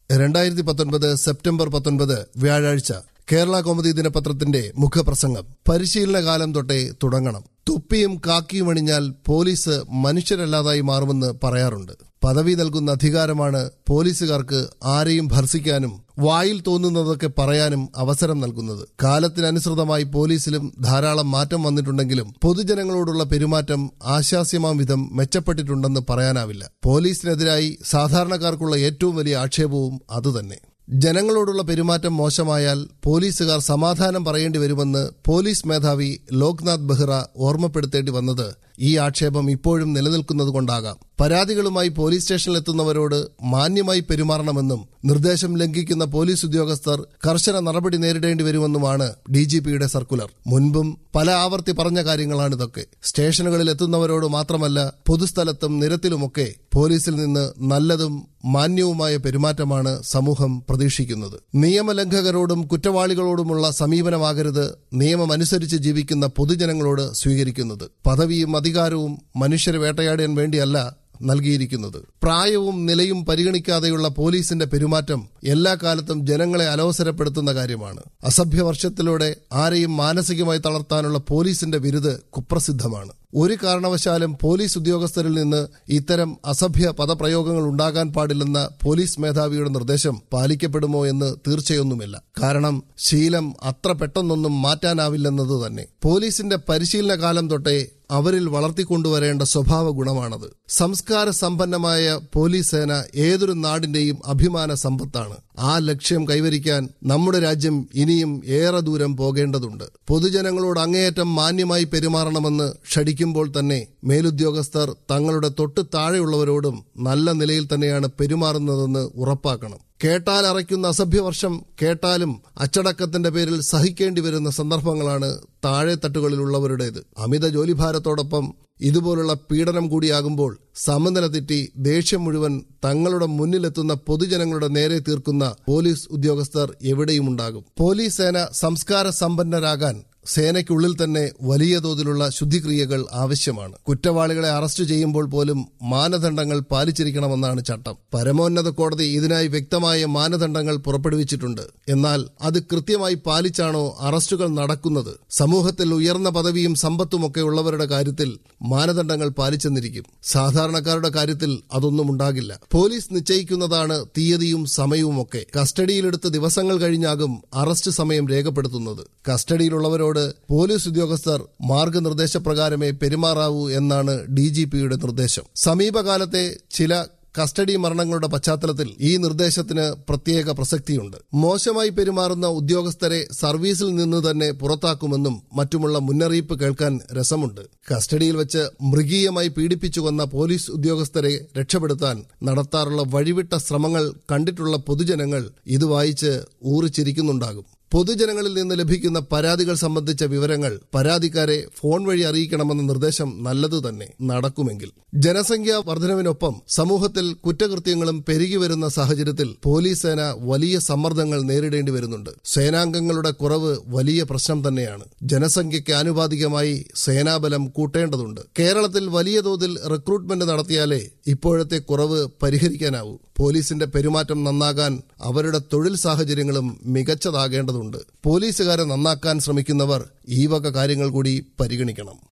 2019 September 19 വ്യാഴാഴ്ച കേരള കൗമുദി ദിനപത്രത്തിന്റെ മുഖപ്രസംഗം. പരിശീലനകാലം തൊട്ടേ തുടങ്ങണം. തൊപ്പിയും കാക്കിയും അണിഞ്ഞാൽ പോലീസ് മനുഷ്യരല്ലാതായി മാറുമെന്ന് പറയാറുണ്ട്. പദവി നൽകുന്ന അധികാരമാണ് പോലീസുകാർക്ക് ആരെയും ഭർസിക്കാനും വായിൽ തോന്നുന്നതൊക്കെ പറയാനും അവസരം നൽകുന്നത്. കാലത്തിനനുസൃതമായി പോലീസിലും ധാരാളം മാറ്റം വന്നിട്ടുണ്ടെങ്കിലും പൊതുജനങ്ങളോടുള്ള പെരുമാറ്റം ആശാസ്യമാം വിധം മെച്ചപ്പെട്ടിട്ടുണ്ടെന്ന് പറയാനാവില്ല. പോലീസിനെതിരായി സാധാരണക്കാർക്കുള്ള ഏറ്റവും വലിയ ആക്ഷേപവും അതുതന്നെ. ജനങ്ങളോടുള്ള പെരുമാറ്റം മോശമായാൽ പോലീസുകാർ സമാധാനം പറയേണ്ടി വരുമെന്ന് പോലീസ് മേധാവി ലോക്നാഥ് ബെഹ്റ ഓർമ്മപ്പെടുത്തേണ്ടി വന്നത് ഈ ആക്ഷേപം ഇപ്പോഴും നിലനിൽക്കുന്നതുകൊണ്ടാകാം. പരാതികളുമായി പോലീസ് സ്റ്റേഷനിലെത്തുന്നവരോട് മാന്യമായി പെരുമാറണമെന്നും നിർദ്ദേശം ലംഘിക്കുന്ന പോലീസ് ഉദ്യോഗസ്ഥർ കർശന നടപടി നേരിടേണ്ടി വരുമെന്നുമാണ് DGPയുടെ സർക്കുലർ. മുൻപും പല ആവർത്തി പറഞ്ഞ കാര്യങ്ങളാണിതൊക്കെ. സ്റ്റേഷനുകളിൽ എത്തുന്നവരോട് മാത്രമല്ല, പൊതുസ്ഥലത്തും നിരത്തിലുമൊക്കെ പോലീസിൽ നിന്ന് നല്ലതും മാന്യവുമായ പെരുമാറ്റമാണ് സമൂഹം പ്രതീക്ഷിക്കുന്നത്. നിയമലംഘകരോടും കുറ്റവാളികളോടുമുള്ള സമീപനമാകരുത് നിയമമനുസരിച്ച് ജീവിക്കുന്ന പൊതുജനങ്ങളോട് സ്വീകരിക്കുന്നത്. പദവിയും അധികാരവും മനുഷ്യരെ വേട്ടയാടാൻ വേണ്ടിയല്ല നൽകിയിരിക്കുന്നത്. പ്രായവും നിലയും പരിഗണിക്കാതെയുള്ള പോലീസിന്റെ പെരുമാറ്റം എല്ലാ കാലത്തും ജനങ്ങളെ അലോസരപ്പെടുത്തുന്ന കാര്യമാണ്. അസഭ്യവർഷത്തിലൂടെ ആരെയും മാനസികമായി തളർത്താനുള്ള പോലീസിന്റെ വിരുത് കുപ്രസിദ്ധമാണ്. ഒരു കാരണവശാലും പോലീസ് ഉദ്യോഗസ്ഥരിൽ നിന്ന് ഇത്തരം അസഭ്യ പദപ്രയോഗങ്ങൾ ഉണ്ടാകാൻ പാടില്ലെന്ന പോലീസ് മേധാവിയുടെ നിർദ്ദേശം പാലിക്കപ്പെടുമോ എന്ന് തീർച്ചയൊന്നുമില്ല. കാരണം ശീലം അത്ര പെട്ടെന്നൊന്നും മാറ്റാനാവില്ലെന്നത് തന്നെ. പോലീസിന്റെ പരിശീലന കാലം തൊട്ടേ അവരിൽ വളർത്തിക്കൊണ്ടുവരേണ്ട സ്വഭാവ ഗുണമാണത്. സംസ്കാര സമ്പന്നമായ പോലീസ് സേന ഏതൊരു നാടിന്റെയും അഭിമാന സമ്പത്താണ്. ആ ലക്ഷ്യം കൈവരിക്കാൻ നമ്മുടെ രാജ്യം ഇനിയും ഏറെ ദൂരം പോകേണ്ടതുണ്ട്. പൊതുജനങ്ങളോട് അങ്ങേയറ്റം മാന്യമായി പെരുമാറണമെന്ന് ക്ഷണിക്കുമ്പോൾ തന്നെ മേലുദ്യോഗസ്ഥർ തങ്ങളുടെ തൊട്ട് താഴെയുള്ളവരോടും നല്ല നിലയിൽ തന്നെയാണ് പെരുമാറുന്നതെന്ന് ഉറപ്പാക്കണം. കേട്ടാൽ അറയ്ക്കുന്ന അസഭ്യവർഷം കേട്ടാലും അച്ചടക്കത്തിന്റെ പേരിൽ സഹിക്കേണ്ടി വരുന്ന സന്ദർഭങ്ങളാണ് താഴെത്തട്ടുകളിലുള്ളവരുടേത്. അമിത ജോലിഭാരത്തോടൊപ്പം ഇതുപോലുള്ള പീഡനം കൂടിയാകുമ്പോൾ സമനില തെറ്റി ദേഷ്യം മുഴുവൻ തങ്ങളുടെ മുന്നിലെത്തുന്ന പൊതുജനങ്ങളുടെ നേരെ തീർക്കുന്ന പോലീസ് ഉദ്യോഗസ്ഥർ എവിടെയുമുണ്ടാകും. പോലീസ് സേന സംസ്കാര സമ്പന്നരാകാൻ സേനയ്ക്കുള്ളിൽ തന്നെ വലിയ തോതിലുള്ള ശുദ്ധിക്രിയകൾ ആവശ്യമാണ്. കുറ്റവാളികളെ അറസ്റ്റ് ചെയ്യുമ്പോൾ പോലും മാനദണ്ഡങ്ങൾ പാലിച്ചിരിക്കണമെന്നാണ് ചട്ടം. പരമോന്നത കോടതി ഇതിനായി വ്യക്തമായ മാനദണ്ഡങ്ങൾ പുറപ്പെടുവിച്ചിട്ടുണ്ട്. എന്നാൽ അത് കൃത്യമായി പാലിച്ചാണോ അറസ്റ്റുകൾ നടക്കുന്നത്? സമൂഹത്തിൽ ഉയർന്ന പദവിയും സമ്പത്തുമൊക്കെ ഉള്ളവരുടെ കാര്യത്തിൽ മാനദണ്ഡങ്ങൾ പാലിച്ചെന്നിരിക്കും. സാധാരണക്കാരുടെ കാര്യത്തിൽ അതൊന്നും ഉണ്ടാകില്ല. പോലീസ് നിശ്ചയിക്കുന്നതാണ് തീയതിയും സമയവുമൊക്കെ. കസ്റ്റഡിയിലെടുത്ത് ദിവസങ്ങൾ കഴിഞ്ഞാകും അറസ്റ്റ് സമയം രേഖപ്പെടുത്തുന്നത്. കസ്റ്റഡിയിലുള്ളവരോട് പോലീസ് ഉദ്യോഗസ്ഥർ മാർഗനിർദ്ദേശപ്രകാരമേ പെരുമാറാവൂ എന്നാണ് DGPയുടെ നിർദ്ദേശം. സമീപകാലത്തെ ചില കസ്റ്റഡി മരണങ്ങളുടെ പശ്ചാത്തലത്തിൽ ഈ നിർദ്ദേശത്തിന് പ്രത്യേക പ്രസക്തിയുണ്ട്. മോശമായി പെരുമാറുന്ന ഉദ്യോഗസ്ഥരെ സർവീസിൽ നിന്ന് തന്നെ പുറത്താക്കുമെന്നും മറ്റുമുള്ള മുന്നറിയിപ്പ് കേൾക്കാൻ രസമുണ്ട്. കസ്റ്റഡിയിൽ വെച്ച് മൃഗീയമായി പീഡിപ്പിച്ചു കൊന്ന പോലീസ് ഉദ്യോഗസ്ഥരെ രക്ഷപ്പെടുത്താൻ നടത്താറുള്ള വഴിവിട്ട ശ്രമങ്ങൾ കണ്ടിട്ടുള്ള പൊതുജനങ്ങൾ ഇത് വായിച്ച് ഊറിച്ചിരിക്കുന്നുണ്ടാകും. പൊതുജനങ്ങളിൽ നിന്ന് ലഭിക്കുന്ന പരാതികൾ സംബന്ധിച്ച വിവരങ്ങൾ പരാതിക്കാരെ ഫോൺ വഴി അറിയിക്കണമെന്ന നിർദ്ദേശം നല്ലത് തന്നെ നടക്കുമെങ്കിൽ. ജനസംഖ്യാ വർധനവിനൊപ്പം സമൂഹത്തിൽ കുറ്റകൃത്യങ്ങളും പെരുകി വരുന്ന സാഹചര്യത്തിൽ പോലീസ് സേന വലിയ സമ്മർദ്ദങ്ങൾ നേരിടേണ്ടി വരുന്നുണ്ട്. സേനാംഗങ്ങളുടെ കുറവ് വലിയ പ്രശ്നം തന്നെയാണ്. ജനസംഖ്യയ്ക്ക് ആനുപാതികമായി സേനാബലം കൂട്ടേണ്ടതുണ്ട്. കേരളത്തിൽ വലിയ തോതിൽ റിക്രൂട്ട്മെന്റ് നടത്തിയാലേ ഇപ്പോഴത്തെ കുറവ് പരിഹരിക്കാനാവൂ. പോലീസിന്റെ പെരുമാറ്റം നന്നാകാൻ അവരുടെ തൊഴിൽ സാഹചര്യങ്ങളും മികച്ചതാകേണ്ടതുണ്ട്. പോലീസുകാരെ നന്നാക്കാൻ ശ്രമിക്കുന്നവർ ഈ വക കാര്യങ്ങൾ കൂടി പരിഗണിക്കണം.